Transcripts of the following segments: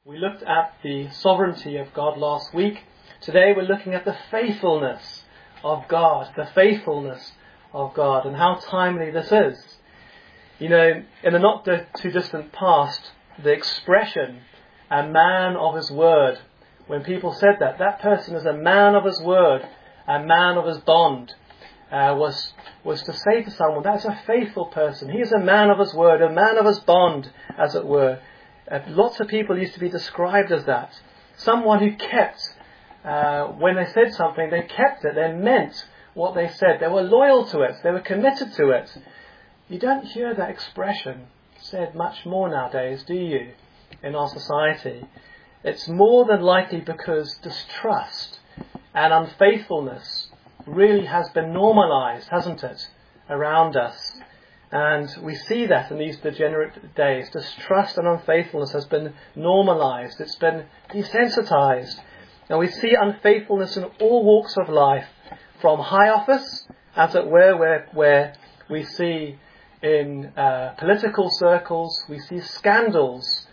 We looked at the sovereignty of God last week. Today we're looking at the faithfulness of God. The faithfulness of God and how timely this is. You know, in the not too distant past, the expression, a man of his word, when people said that person is a man of his word, a man of his bond, was to say to someone, that's a faithful person. He is a man of his word, a man of his bond, as it were. Lots of people used to be described as that. Someone who kept, when they said something, they kept it. They meant what they said. They were loyal to it. They were committed to it. You don't hear that expression said much more nowadays, do you, in our society? It's more than likely because distrust and unfaithfulness really has been normalized, hasn't it, around us. And we see that in these degenerate days. Distrust and unfaithfulness has been normalized. It's been desensitized. And we see unfaithfulness in all walks of life, from high office, as it were, where we see in political circles, we see scandals.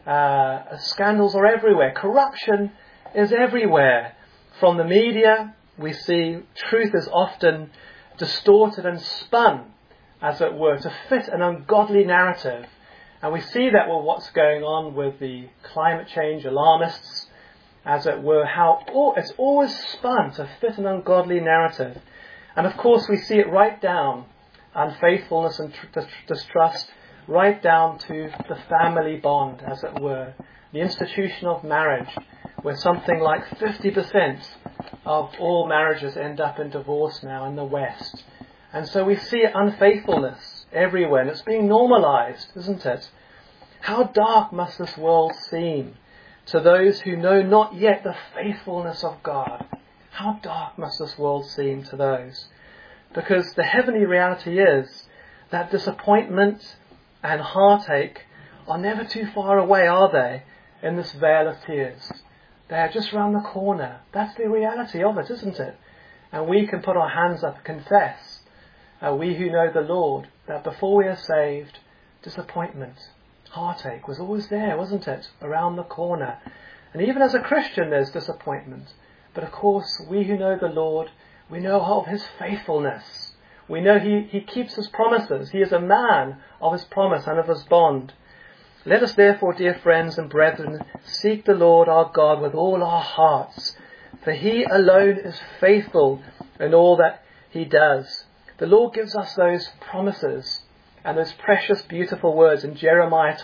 Scandals are everywhere. Corruption is everywhere. From the media, we see truth is often distorted and spun, as it were, to fit an ungodly narrative. And we see that with what's going on with the climate change alarmists, as it were, how it's always spun to fit an ungodly narrative. And of course we see it right down, unfaithfulness and distrust, right down to the family bond, as it were, the institution of marriage, where something like 50% of all marriages end up in divorce now in the West. And so we see unfaithfulness everywhere, and it's being normalized, isn't it? How dark must this world seem to those who know not yet the faithfulness of God? How dark must this world seem to those? Because the heavenly reality is that disappointment and heartache are never too far away, are they, in this vale of tears? They're just round the corner. That's the reality of it, isn't it? And we can put our hands up and confess, we who know the Lord, that before we are saved, disappointment, heartache was always there, wasn't it? Around the corner. And even as a Christian there's disappointment. But of course, we who know the Lord, we know of His faithfulness. We know He keeps His promises. He is a man of His promise and of His bond. Let us therefore, dear friends and brethren, seek the Lord our God with all our hearts, for He alone is faithful in all that He does. The Lord gives us those promises and those precious, beautiful words in Jeremiah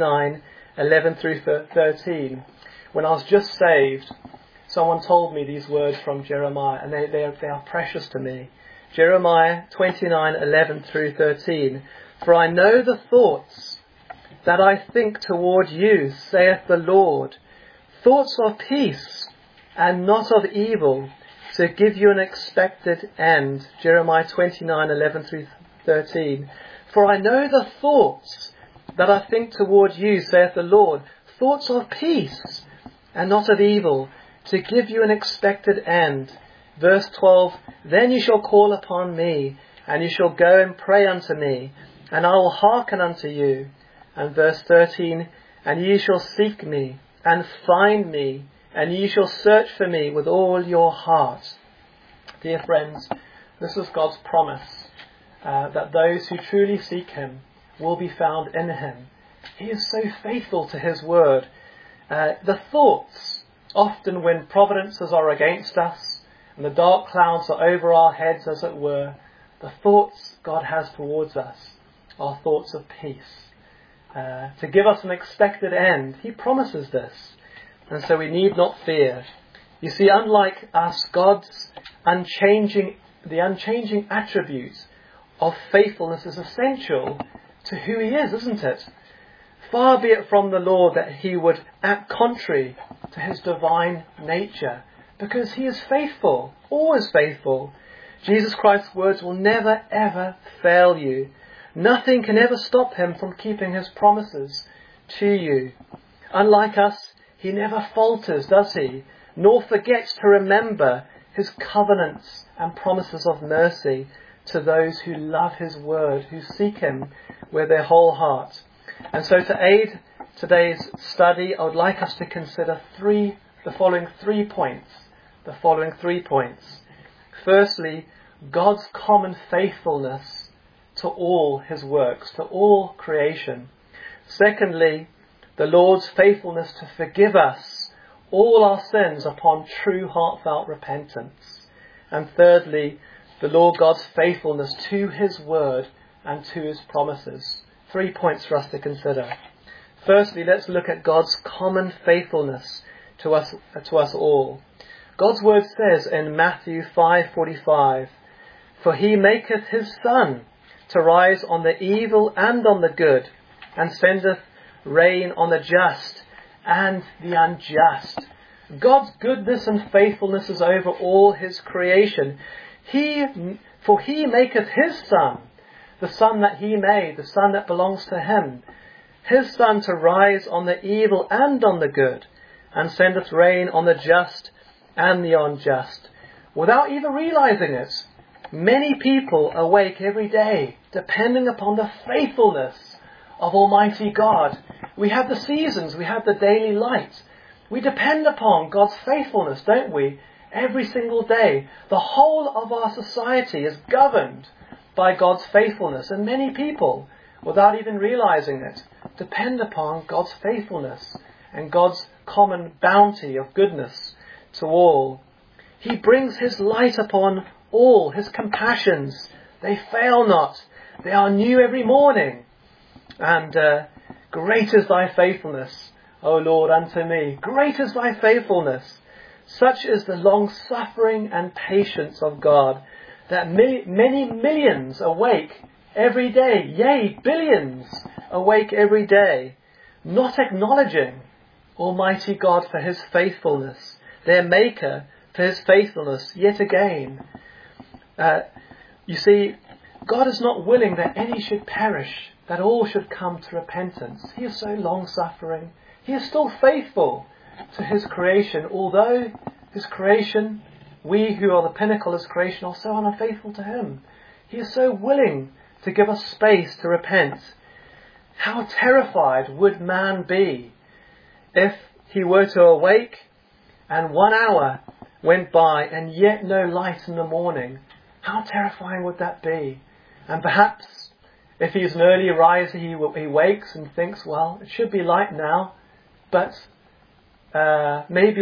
29:11 through 13. When I was just saved, someone told me these words from Jeremiah, and they are precious to me. Jeremiah 29:11 through 13. For I know the thoughts that I think toward you, saith the Lord, thoughts of peace and not of evil, to give you an expected end. Jeremiah 29:11 through 13. For I know the thoughts that I think toward you, saith the Lord, thoughts of peace and not of evil, to give you an expected end. Verse 12, then you shall call upon me, and you shall go and pray unto me, and I will hearken unto you. And verse 13, and ye shall seek me, and find me, and ye shall search for me with all your heart. Dear friends, this is God's promise, that those who truly seek Him will be found in Him. He is so faithful to His word. The thoughts, often when providences are against us, and the dark clouds are over our heads, as it were, the thoughts God has towards us are thoughts of peace. To give us an expected end. He promises this. And so we need not fear. You see, unlike us, God's unchanging attributes of faithfulness is essential to who He is, isn't it? Far be it from the Lord that He would act contrary to His divine nature, because He is faithful, always faithful. Jesus Christ's words will never ever fail you. Nothing can ever stop Him from keeping His promises to you. Unlike us, He never falters, does He? Nor forgets to remember His covenants and promises of mercy to those who love His word, who seek Him with their whole heart. And so to aid today's study, I would like us to consider the following three points. Firstly, God's common faithfulness to all his works, to all creation. Secondly, the Lord's faithfulness to forgive us all our sins upon true heartfelt repentance. And thirdly, the Lord God's faithfulness to his word and to his promises. 3 points for us to consider. Firstly, let's look at God's common faithfulness to us all. God's word says in Matthew 5:45, "For he maketh his sun to rise on the evil and on the good, and sendeth rain on the just and the unjust." God's goodness and faithfulness is over all his creation. For he maketh his sun, the sun that he made, the sun that belongs to him, his sun to rise on the evil and on the good, and sendeth rain on the just and the unjust. Without even realizing it, many people awake every day depending upon the faithfulness of Almighty God. We have the seasons, we have the daily light. We depend upon God's faithfulness, don't we? Every single day. The whole of our society is governed by God's faithfulness, and many people, without even realizing it, depend upon God's faithfulness and God's common bounty of goodness to all. He brings his light upon all, his compassions. They fail not. They are new every morning. And great is thy faithfulness, O Lord, unto me. Great is thy faithfulness. Such is the long-suffering and patience of God, that many millions awake every day, yea, billions awake every day, not acknowledging Almighty God for his faithfulness, their Maker for his faithfulness yet again. You see, God is not willing that any should perish, that all should come to repentance. He is so long-suffering. He is still faithful to his creation, although his creation, we who are the pinnacle of his creation, are so unfaithful to him. He is so willing to give us space to repent. How terrified would man be if he were to awake and 1 hour went by and yet no light in the morning? How terrifying would that be? And perhaps if he is an early riser, he wakes and thinks, well, it should be light now, but maybe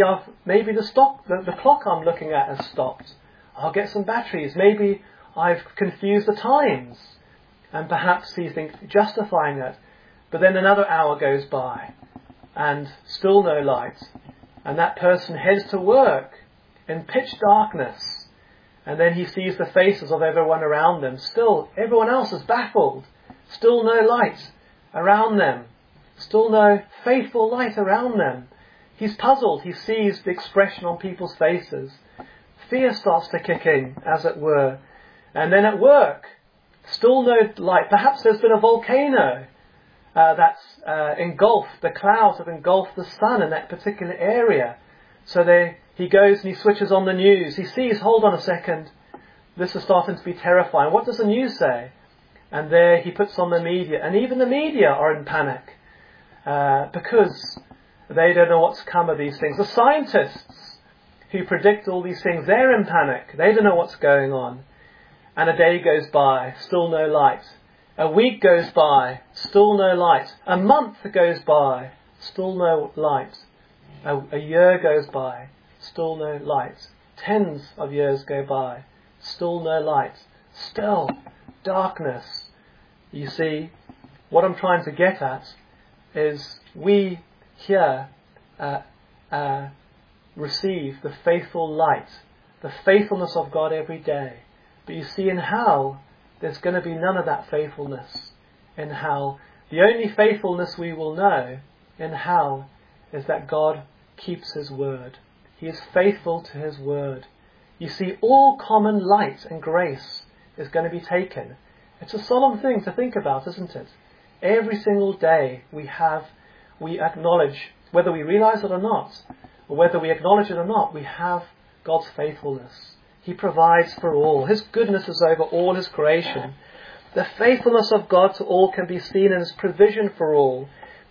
the clock I'm looking at has stopped. I'll get some batteries. Maybe I've confused the times. And perhaps he's justifying it. But then another hour goes by and still no light. And that person heads to work in pitch darkness. And then he sees the faces of everyone around them. Still, everyone else is baffled. Still no light around them. Still no faithful light around them. He's puzzled. He sees the expression on people's faces. Fear starts to kick in, as it were. And then at work, still no light. Perhaps there's been a volcano that's engulfed. The clouds have engulfed the sun in that particular area. So he goes and he switches on the news. He sees, hold on a second, this is starting to be terrifying. What does the news say? And there he puts on the media. And even the media are in panic because they don't know what's come of these things. The scientists who predict all these things, they're in panic. They don't know what's going on. And a day goes by, still no light. A week goes by, still no light. A month goes by, still no light. A year goes by, still no light. Tens of years go by, still no light. Still darkness. You see, what I'm trying to get at is we here receive the faithful light, the faithfulness of God every day. But you see, in hell, there's going to be none of that faithfulness. In hell, the only faithfulness we will know in hell is that God keeps his word. He is faithful to his word. You see, all common light and grace is going to be taken. It's a solemn thing to think about, isn't it? Every single day we acknowledge, whether we realize it or not, or whether we acknowledge it or not, we have God's faithfulness. He provides for all. His goodness is over all his creation. The faithfulness of God to all can be seen in his provision for all.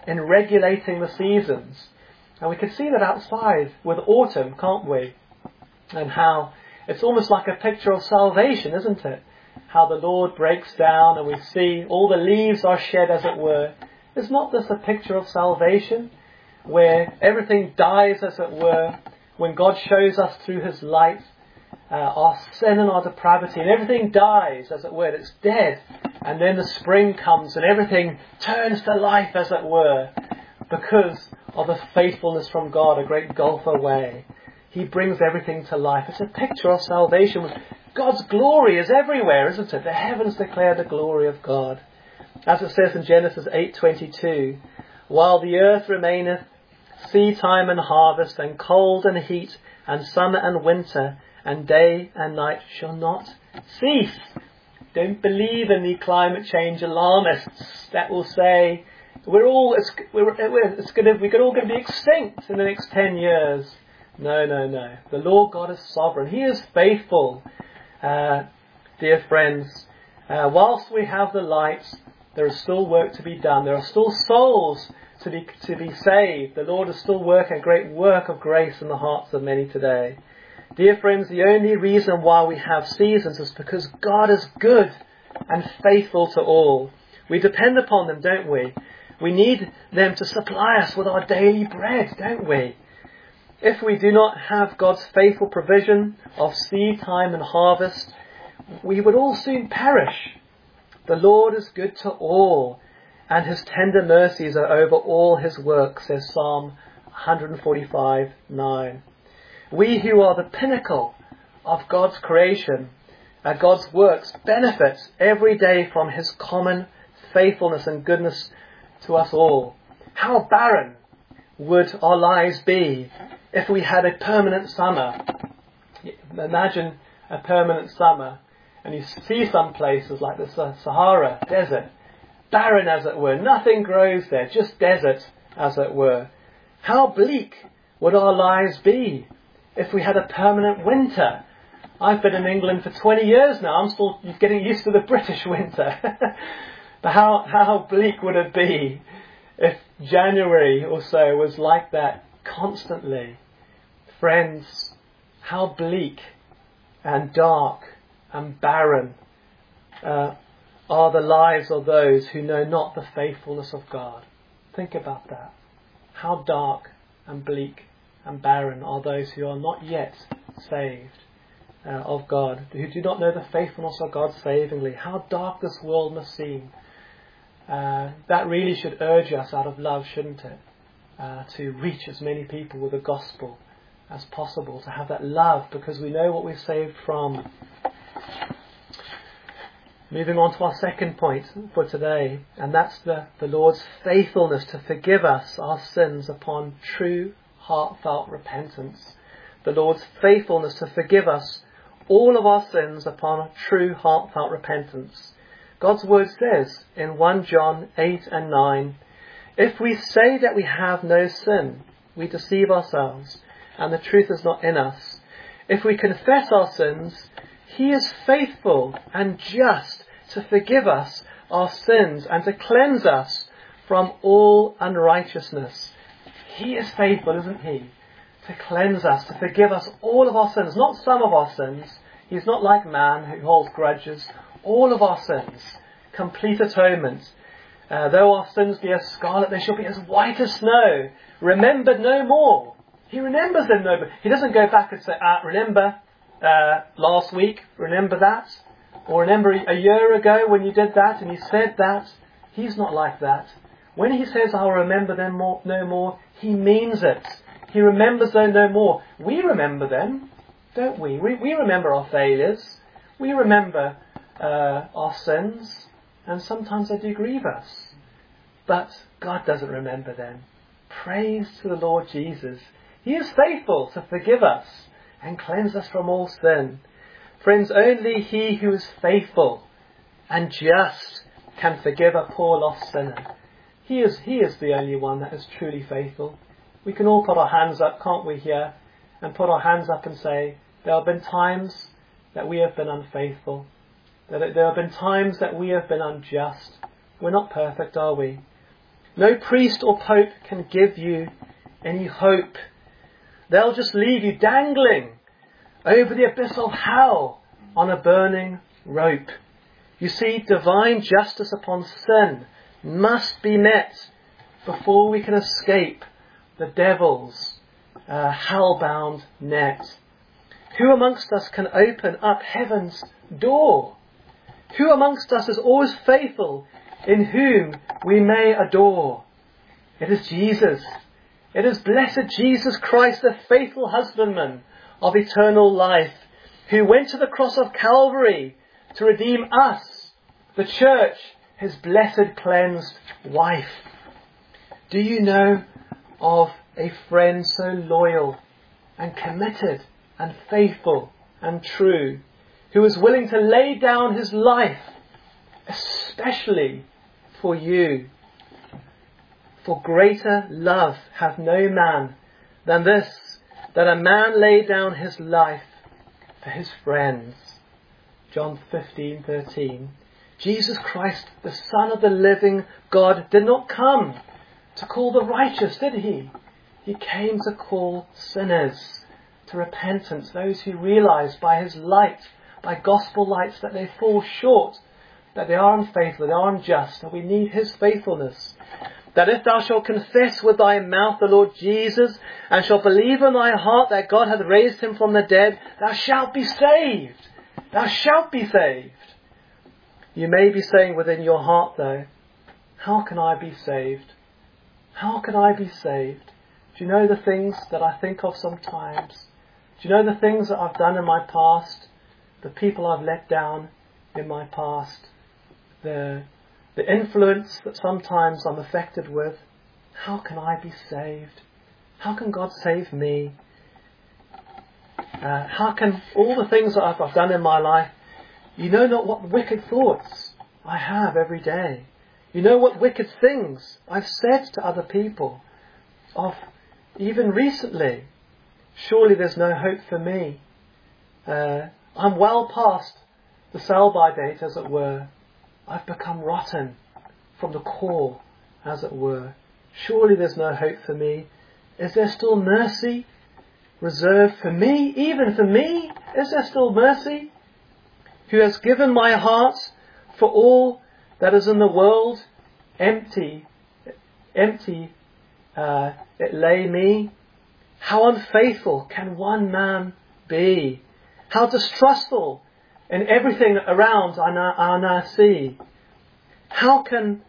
in regulating the seasons. And we can see that outside with autumn, can't we? And how it's almost like a picture of salvation, isn't it? How the Lord breaks down and we see all the leaves are shed, as it were. Is not this a picture of salvation? Where everything dies, as it were, when God shows us through His light our sin and our depravity, and everything dies, as it were, it's dead. And then the spring comes and everything turns to life, as it were, because of the faithfulness from God, a great gulf away. He brings everything to life. It's a picture of salvation. God's glory is everywhere, isn't it? The heavens declare the glory of God. As it says in Genesis 8:22, while the earth remaineth, seed time and harvest, and cold and heat, and summer and winter, and day and night shall not cease. Don't believe in the climate change alarmists that will say we're all going to be extinct in the next 10 years. No. The Lord God is sovereign. He is faithful. Dear friends, whilst we have the light, there is still work to be done. There are still souls to be saved. The Lord is still working a great work of grace in the hearts of many today. Dear friends, the only reason why we have seasons is because God is good and faithful to all. We depend upon them, don't we? We need them to supply us with our daily bread, don't we? If we do not have God's faithful provision of seed time and harvest, we would all soon perish. The Lord is good to all, and His tender mercies are over all His works, says Psalm 145:9. We who are the pinnacle of God's creation, God's works, benefit every day from His common faithfulness and goodness to us all. How barren would our lives be if we had a permanent summer? Imagine a permanent summer, and you see some places like the Sahara Desert, barren as it were, nothing grows there, just desert as it were. How bleak would our lives be if we had a permanent winter? I've been in England for 20 years now. I'm still getting used to the British winter. But how bleak would it be if January or so was like that constantly? Friends, how bleak and dark and barren are the lives of those who know not the faithfulness of God. Think about that. How dark and bleak and barren are those who are not yet saved of God, who do not know the faithfulness of God savingly. How dark this world must seem. That really should urge us out of love, shouldn't it? To reach as many people with the gospel as possible, to have that love because we know what we're saved from. Moving on to our second point for today, and that's the Lord's faithfulness to forgive us our sins upon true heartfelt repentance. The Lord's faithfulness to forgive us all of our sins upon true heartfelt repentance. God's word says in 1 John 8:9, if we say that we have no sin, we deceive ourselves, and the truth is not in us. If we confess our sins, He is faithful and just to forgive us our sins and to cleanse us from all unrighteousness. He is faithful, isn't He? To cleanse us, to forgive us all of our sins, not some of our sins. He's not like man who holds grudges. All of our sins. Complete atonement. Though our sins be as scarlet, they shall be as white as snow. Remembered no more. He remembers them no more. He doesn't go back and say, remember last week, remember that? Or remember a year ago when you did that and you said that. He's not like that. When He says, I'll remember them no more, He means it. He remembers them no more. We remember them, don't we? We remember our failures. We remember our sins. And sometimes they do grieve us. But God doesn't remember them. Praise to the Lord Jesus. He is faithful to forgive us and cleanse us from all sin. Friends, only He who is faithful and just can forgive a poor lost sinner. He is the only one that is truly faithful. We can all put our hands up, can't we, here, and put our hands up and say, there have been times that we have been unfaithful. There have been times that we have been unjust. We're not perfect, are we? No priest or pope can give you any hope. They'll just leave you dangling over the abyss of hell on a burning rope. You see, divine justice upon sin must be met before we can escape the devil's hell-bound net. Who amongst us can open up heaven's door? Who amongst us is always faithful, in whom we may adore? It is Jesus. It is blessed Jesus Christ, the faithful husbandman of eternal life, who went to the cross of Calvary to redeem us, the church, his blessed cleansed wife. Do you know of a friend so loyal and committed and faithful and true, who is willing to lay down his life, especially for you? For greater love hath no man than this, that a man lay down his life for his friends. John 15:13. Jesus Christ, the Son of the living God, did not come to call the righteous, did he? He came to call sinners to repentance, those who realize by his light, by gospel lights, that they fall short, that they are unfaithful, they are unjust, that we need his faithfulness. That if thou shalt confess with thy mouth the Lord Jesus, and shalt believe in thy heart that God hath raised him from the dead, thou shalt be saved. Thou shalt be saved. You may be saying within your heart though, how can I be saved? How can I be saved? Do you know the things that I think of sometimes? Do you know the things that I've done in my past? The people I've let down in my past? The influence that sometimes I'm affected with? How can I be saved? How can God save me? How can all the things that I've done in my life, you know not what wicked thoughts I have every day. You know what wicked things I've said to other people, of even recently. Surely there's no hope for me. I'm well past the sell-by date, as it were. I've become rotten from the core, as it were. Surely there's no hope for me. Is there still mercy reserved for me? Even for me? Is there still mercy? Who has given my heart for all that is in the world, empty it lay me. How unfaithful can one man be? How distrustful in everything around I now see. How can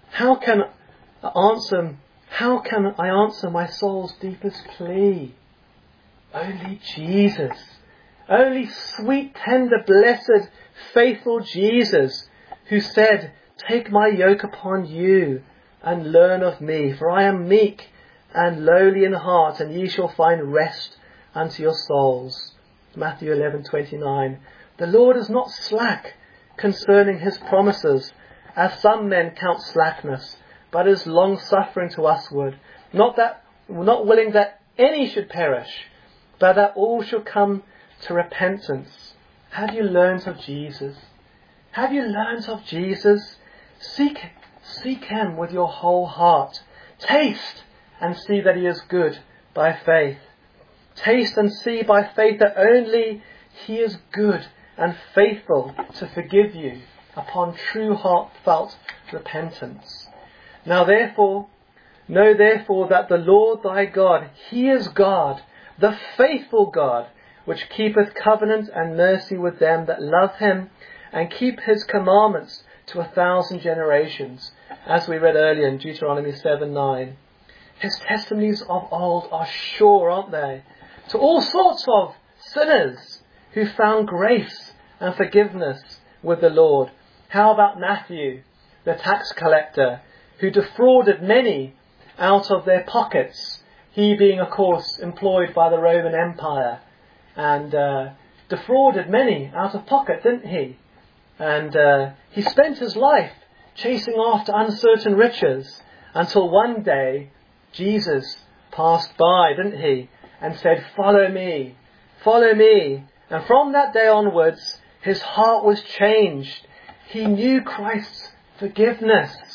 I answer my soul's deepest plea? Only Jesus. Only sweet, tender, blessed, faithful Jesus, who said, take my yoke upon you and learn of me, for I am meek and lowly in heart, and ye shall find rest unto your souls. Matthew 11:29. The Lord is not slack concerning his promises, as some men count slackness, but is long-suffering to usward, not willing that any should perish, but that all should come to repentance. Have you learnt of Jesus? Have you learnt of Jesus? Seek him with your whole heart. Taste and see that he is good by faith. Taste and see by faith that only he is good and faithful to forgive you upon true heartfelt repentance. Know therefore that the Lord thy God, he is God, the faithful God, which keepeth covenant and mercy with them that love him and keep his commandments to 1,000 generations, as we read earlier in Deuteronomy 7:9. His testimonies of old are sure, aren't they? To all sorts of sinners who found grace and forgiveness with the Lord. How about Matthew, the tax collector, who defrauded many out of their pockets, he being, of course, employed by the Roman Empire, and defrauded many out of pocket, didn't he? And he spent his life chasing after uncertain riches, until one day Jesus passed by, didn't he? And said, follow me, follow me. And from that day onwards, his heart was changed. He knew Christ's forgiveness.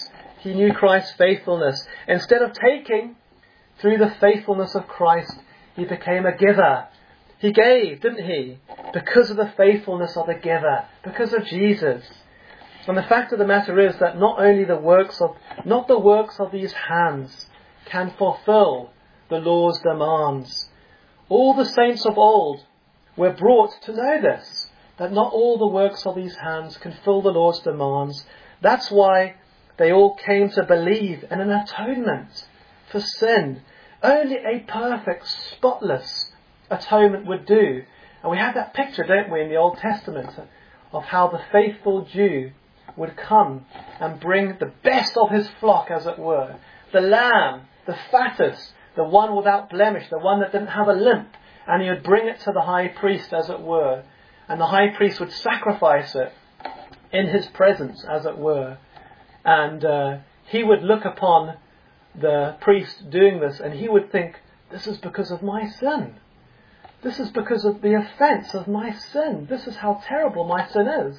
He knew Christ's faithfulness. Instead of taking, through the faithfulness of Christ, he became a giver. He gave, didn't he? Because of the faithfulness of the giver. Because of Jesus. And the fact of the matter is that not the works of these hands can fulfill the law's demands. All the saints of old were brought to know this, that not all the works of these hands can fill the Lord's demands. That's why they all came to believe in an atonement for sin. Only a perfect, spotless atonement would do. And we have that picture, don't we, in the Old Testament of how the faithful Jew would come and bring the best of his flock, as it were. The lamb, the fattest, the one without blemish, the one that didn't have a limp. And he would bring it to the high priest, as it were. And the high priest would sacrifice it in his presence, as it were. And he would look upon the priest doing this, and he would think, this is because of my sin. This is because of the offence of my sin. This is how terrible my sin is.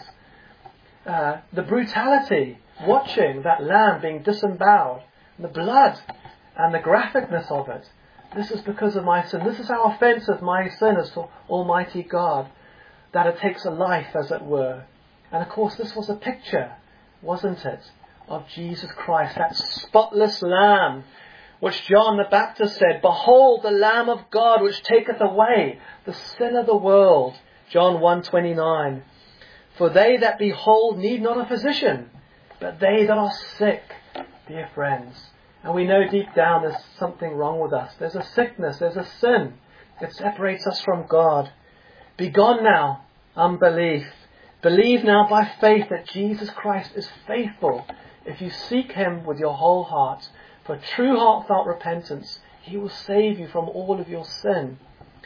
The brutality, watching that lamb being disemboweled, the blood and the graphicness of it. This is because of my sin. This is how offensive my sin is to Almighty God, that it takes a life, as it were. And of course this was a picture, wasn't it, of Jesus Christ, that spotless lamb, which John the Baptist said, "Behold the Lamb of God, which taketh away the sin of the world." John 1:29. "For they that be whole need not a physician, but they that are sick," dear friends. And we know deep down there's something wrong with us. There's a sickness, there's a sin. It separates us from God. Begone now, unbelief. Believe now by faith that Jesus Christ is faithful. If you seek him with your whole heart, for true heartfelt repentance, he will save you from all of your sin.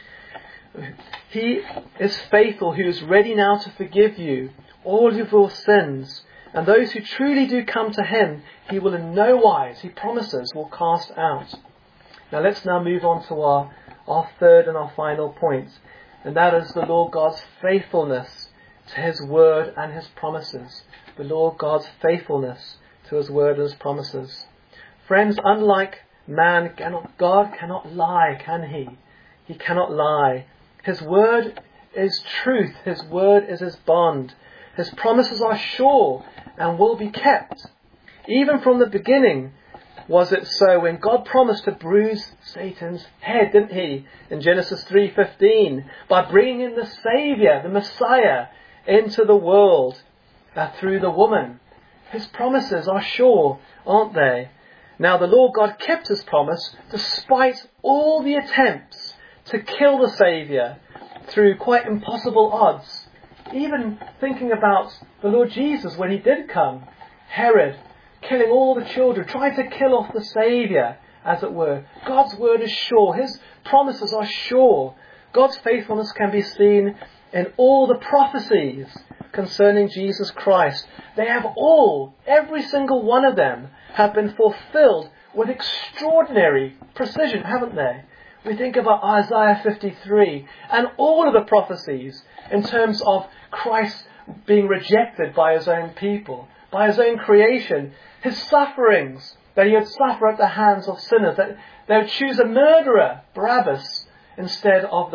He is faithful, who is ready now to forgive you all of your sins. And those who truly do come to him, he will in no wise, he promises, will cast out. Now let's now move on to our third and our final point. And that is the Lord God's faithfulness to his word and his promises. The Lord God's faithfulness to his word and his promises. Friends, unlike man, God cannot lie, can he? He cannot lie. His word is truth. His word is his bond. His promises are sure and will be kept. Even from the beginning was it so, when God promised to bruise Satan's head, didn't he? In Genesis 3:15, by bringing in the Saviour, the Messiah, into the world through the woman. His promises are sure, aren't they? Now the Lord God kept his promise despite all the attempts to kill the Saviour through quite impossible odds. Even thinking about the Lord Jesus when he did come, Herod killing all the children, trying to kill off the Saviour, as it were. God's word is sure. His promises are sure. God's faithfulness can be seen in all the prophecies concerning Jesus Christ. They have all, every single one of them, have been fulfilled with extraordinary precision, haven't they? We think about Isaiah 53 and all of the prophecies in terms of Christ being rejected by his own people, by his own creation, his sufferings that he would suffer at the hands of sinners, that they would choose a murderer, Barabbas, instead of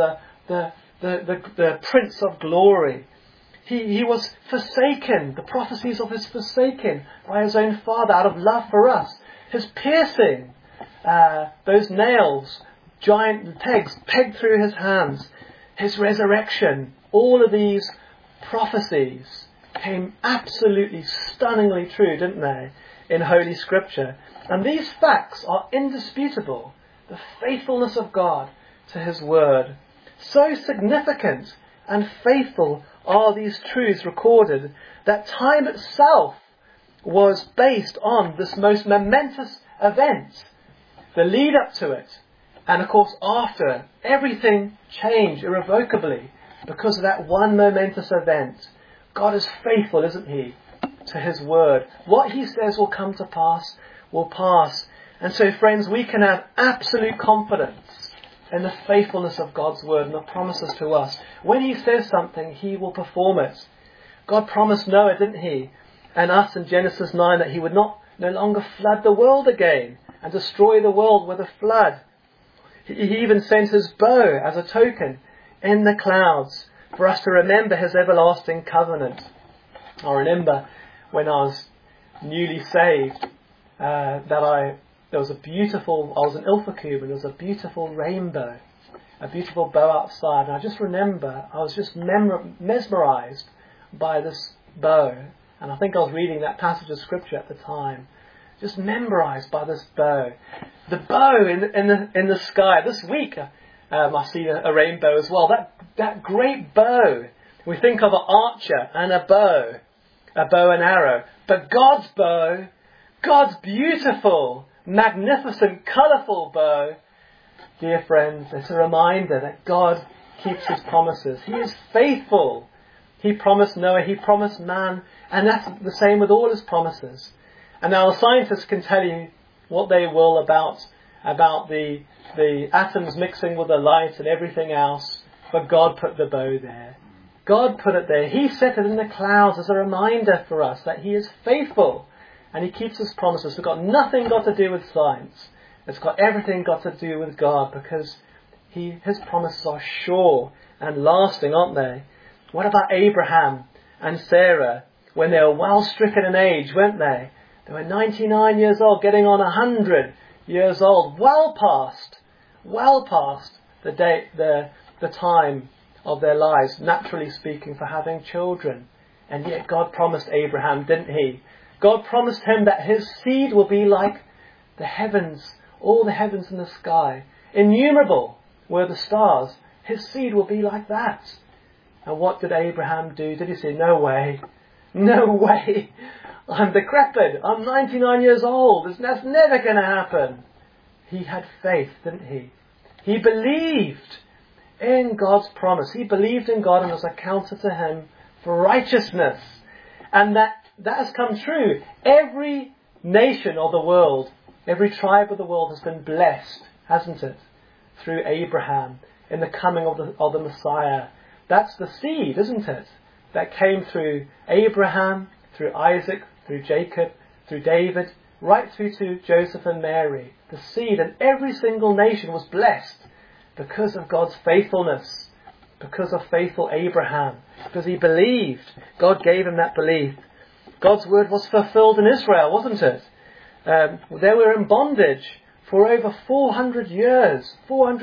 the Prince of Glory. He was forsaken, the prophecies of his forsaken by his own Father out of love for us. His piercing, those nails, giant pegs pegged through his hands, his resurrection, all of these prophecies came absolutely stunningly true, didn't they, in Holy Scripture. And these facts are indisputable. The faithfulness of God to his word. So significant and faithful are these truths recorded that time itself was based on this most momentous event. The lead up to it. And of course after, everything changed irrevocably because of that one momentous event. God is faithful, isn't he, to his word. What he says will come to pass, will pass. And so, friends, we can have absolute confidence in the faithfulness of God's word and the promises to us. When he says something, he will perform it. God promised Noah, didn't he, and us in Genesis 9 that he would not no longer flood the world again and destroy the world with a flood. He even sent his bow as a token in the clouds for us to remember his everlasting covenant. I remember when I was newly saved, I was in Ilfracombe and there was a beautiful rainbow, a beautiful bow outside, and I just remember I was just mesmerised by this bow, and I think I was reading that passage of scripture at the time, just memorised by this bow. The bow in the sky. This week I see a rainbow as well. That great bow. We think of an archer and a bow and arrow, but God's bow, God's beautiful, magnificent, colourful bow, dear friends, it's a reminder that God keeps his promises. He is faithful. He promised Noah, he promised man, and that's the same with all his promises. And now the scientists can tell you what they will about the atoms mixing with the light and everything else, but God put the bow there. God put it there. He set it in the clouds as a reminder for us that he is faithful and he keeps his promises. It's got nothing got to do with science. It's got everything got to do with God, because his promises are sure and lasting, aren't they? What about Abraham and Sarah when they were well stricken in age, weren't they? They were 99 years old, getting on 100 years old, well past the time of their lives, naturally speaking, for having children. And yet God promised Abraham, didn't he? God promised him that his seed will be like the heavens, all the heavens in the sky. Innumerable were the stars. His seed will be like that. And what did Abraham do? Did he say, no way, I'm decrepit, I'm 99 years old, that's never going to happen? He had faith, didn't he? He believed in God's promise. He believed in God and was accounted to him for righteousness. And that has come true. Every nation of the world, every tribe of the world has been blessed, hasn't it? Through Abraham, in the coming of the Messiah. That's the seed, isn't it? That came through Abraham, through Isaac, through Jacob, through David, right through to Joseph and Mary. The seed, and every single nation was blessed because of God's faithfulness, because of faithful Abraham, because he believed. God gave him that belief. God's word was fulfilled in Israel, wasn't it? They were in bondage for over 400 years,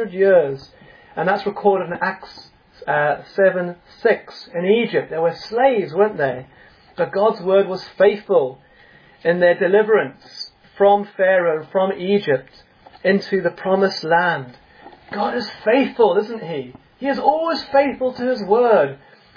and that's recorded in Acts 7:6 in Egypt. They were slaves, weren't they? But God's word was faithful in their deliverance from Pharaoh and from Egypt into the promised land. God is faithful, isn't he? He is always faithful to his word.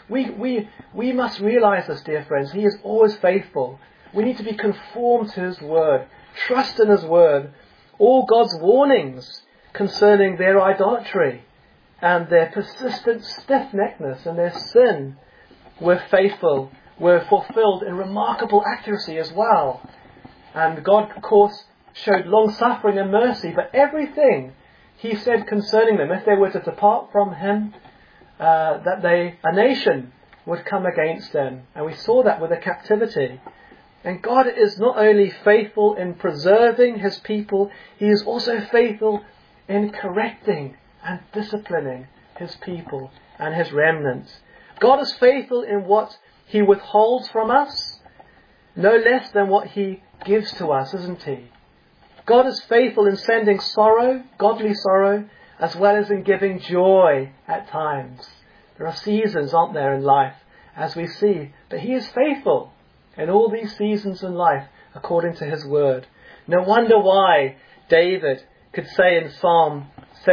We must realize this, dear friends. He is always faithful. We need to be conformed to his word. Trust in his word. All God's warnings concerning their idolatry and their persistent stiff-neckedness and their sin were faithful, were fulfilled in remarkable accuracy as well. And God, of course, showed long-suffering and mercy, but everything he said concerning them, if they were to depart from him, that a nation would come against them. And we saw that with the captivity. And God is not only faithful in preserving his people, he is also faithful in correcting and disciplining his people and his remnant. God is faithful in what he withholds from us, no less than what he gives to us, isn't he? God is faithful in sending sorrow, godly sorrow, as well as in giving joy at times. There are seasons, aren't there, in life, as we see, but he is faithful in all these seasons in life according to his word. No wonder why David could say in Psalm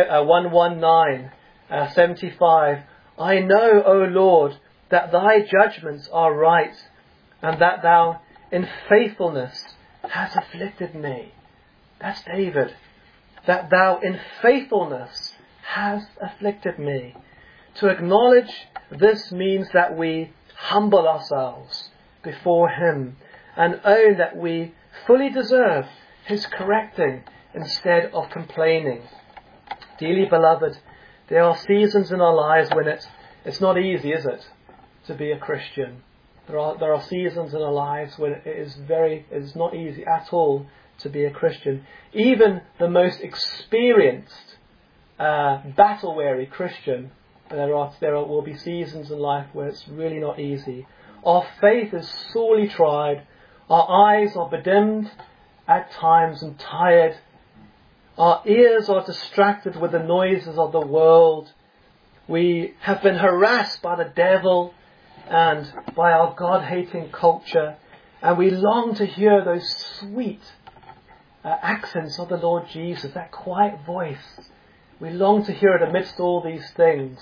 119, 75, I know, O Lord, that thy judgments are right, and that thou in faithfulness hast afflicted me. That's David. That thou in faithfulness hast afflicted me. To acknowledge this means that we humble ourselves before him and own that we fully deserve his correcting instead of complaining. Dearly beloved, there are seasons in our lives when it's not easy, is it, to be a Christian? There are seasons in our lives when it is not easy at all to be a Christian. Even the most experienced, battle-weary Christian, there will be seasons in life where it's really not easy. Our faith is sorely tried. Our eyes are bedimmed at times and tired. Our ears are distracted with the noises of the world. We have been harassed by the devil and by our God-hating culture. And we long to hear those sweet accents of the Lord Jesus, that quiet voice. We long to hear it amidst all these things.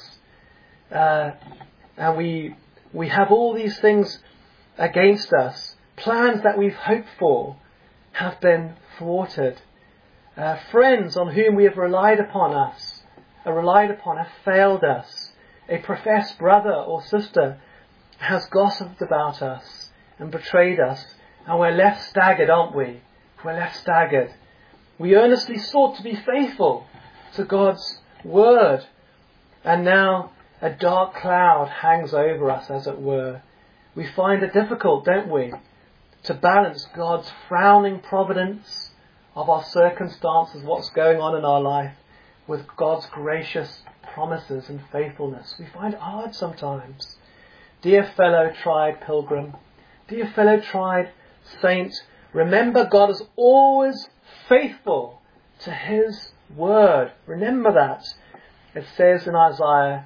And we have all these things against us. Plans that we've hoped for have been thwarted. Friends on whom we have relied upon have failed us. A professed brother or sister has gossiped about us and betrayed us. And we're left staggered, aren't we? We're left staggered. We earnestly sought to be faithful to God's word. And now a dark cloud hangs over us, as it were. We find it difficult, don't we, to balance God's frowning providence of our circumstances, what's going on in our life, with God's gracious promises and faithfulness. We find it hard sometimes. Dear fellow tried pilgrim, dear fellow tried saint, remember God is always faithful to His word. Remember that. It says in Isaiah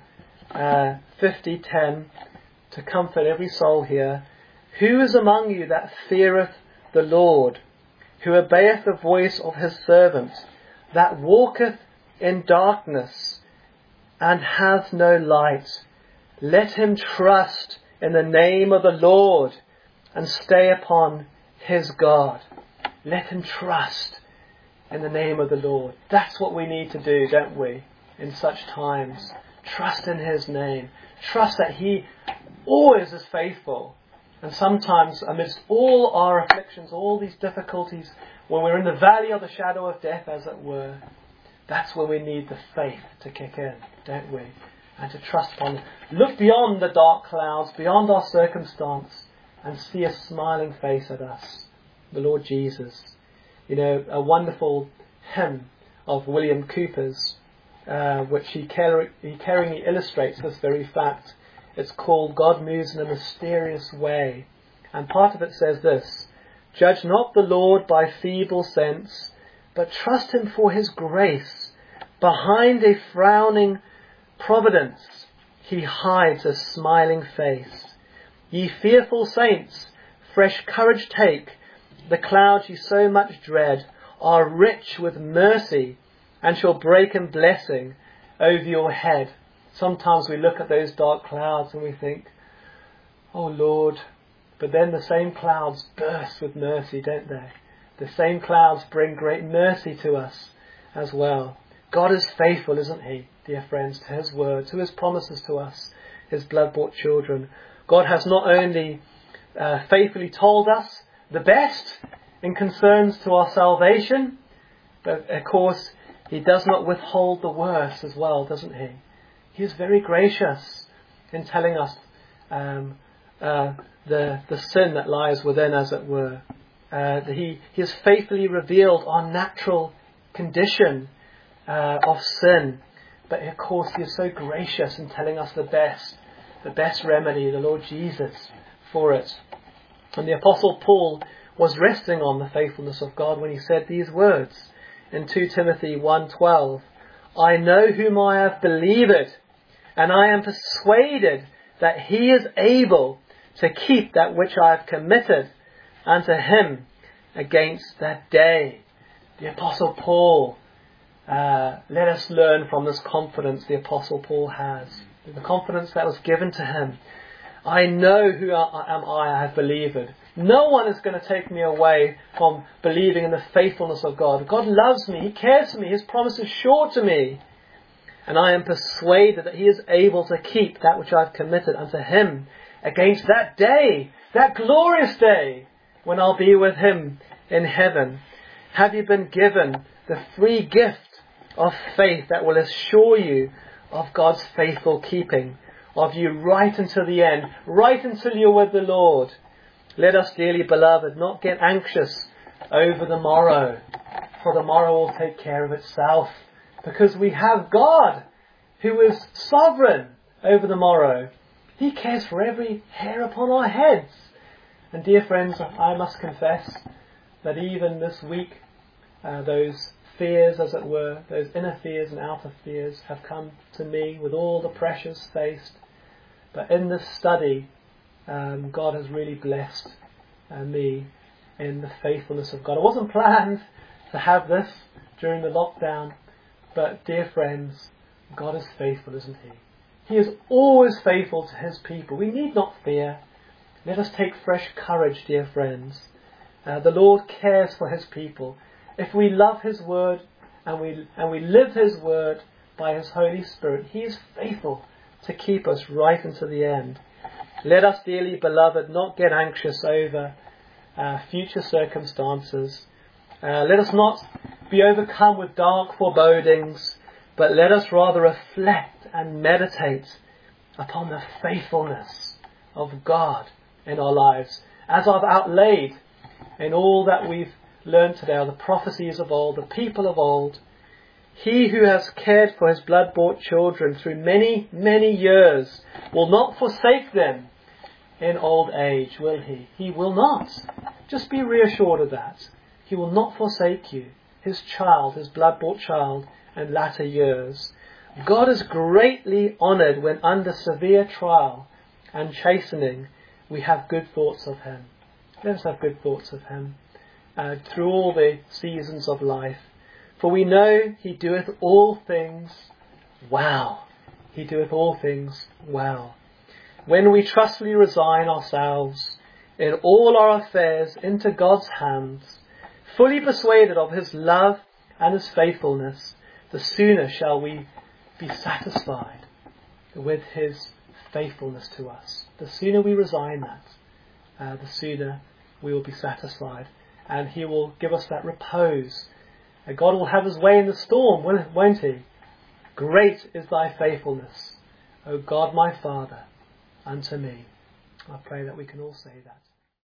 50:10, to comfort every soul here, who is among you that feareth the Lord, who obeyeth the voice of His servant, that walketh in darkness and hath no light? Let him trust in the name of the Lord and stay upon his God. Let him trust in the name of the Lord. That's what we need to do, don't we, in such times? Trust in His name. Trust that He always is faithful. And sometimes amidst all our afflictions, all these difficulties, when we're in the valley of the shadow of death, as it were, that's when we need the faith to kick in, don't we? And to trust upon it. Look beyond the dark clouds, beyond our circumstance, and see a smiling face at us, the Lord Jesus. You know, a wonderful hymn of William Cowper's, which he caringly illustrates this very fact. It's called God Moves in a Mysterious Way. And part of it says this: judge not the Lord by feeble sense, but trust Him for His grace. Behind a frowning providence He hides a smiling face. Ye fearful saints, fresh courage take. The clouds ye so much dread are rich with mercy, and shall break in blessing over your head. Sometimes we look at those dark clouds and we think, oh Lord, but then the same clouds burst with mercy, don't they? The same clouds bring great mercy to us as well. God is faithful, isn't He, dear friends, to His word, to His promises to us, His blood-bought children. God has not only faithfully told us the best in concerns to our salvation, but of course He does not withhold the worst as well, doesn't He? He is very gracious in telling us the sin that lies within, as it were. He has faithfully revealed our natural condition of sin. But of course He is so gracious in telling us the best remedy, the Lord Jesus, for it. And the Apostle Paul was resting on the faithfulness of God when he said these words in 2 Timothy 1:12. I know whom I have believed, and I am persuaded that He is able to keep that which I have committed unto Him against that day. The Apostle Paul, let us learn from this confidence the Apostle Paul has. The confidence that was given to him. I know who I have believed. No one is going to take me away from believing in the faithfulness of God. God loves me. He cares for me. His promise is sure to me. And I am persuaded that He is able to keep that which I have committed unto Him against that day, that glorious day, when I'll be with Him in heaven. Have you been given the free gift of faith that will assure you of God's faithful keeping? of you right until the end, right until you're with the Lord. Let us, dearly beloved, not get anxious over the morrow, for the morrow will take care of itself, because we have God who is sovereign over the morrow. He cares for every hair upon our heads. And dear friends, I must confess that even this week, those fears, as it were, those inner fears and outer fears have come to me with all the pressures faced. But in this study, God has really blessed me in the faithfulness of God. It wasn't planned to have this during the lockdown, but dear friends, God is faithful, isn't He? He is always faithful to His people. We need not fear. Let us take fresh courage, dear friends. The Lord cares for His people. If we love His word and we live His word by His Holy Spirit, He is faithful to keep us right unto the end. Let us, dearly beloved, not get anxious over future circumstances. Let us not be overcome with dark forebodings, but let us rather reflect and meditate upon the faithfulness of God in our lives. As I've outlaid in all that we've learned today, are the prophecies of old, the people of old. He who has cared for His blood-bought children through many, many years will not forsake them in old age, will He? He will not. Just be reassured of that. He will not forsake you, His child, His blood-bought child, in latter years. God is greatly honoured when under severe trial and chastening we have good thoughts of Him. Let us have good thoughts of Him through all the seasons of life. For we know He doeth all things well. He doeth all things well. When we trustfully resign ourselves in all our affairs into God's hands, fully persuaded of His love and His faithfulness, the sooner shall we be satisfied with His faithfulness to us. The sooner we resign that, the sooner we will be satisfied. And He will give us that repose. And God will have His way in the storm, won't He? Great is Thy faithfulness, O God my Father, unto me. I pray that we can all say that.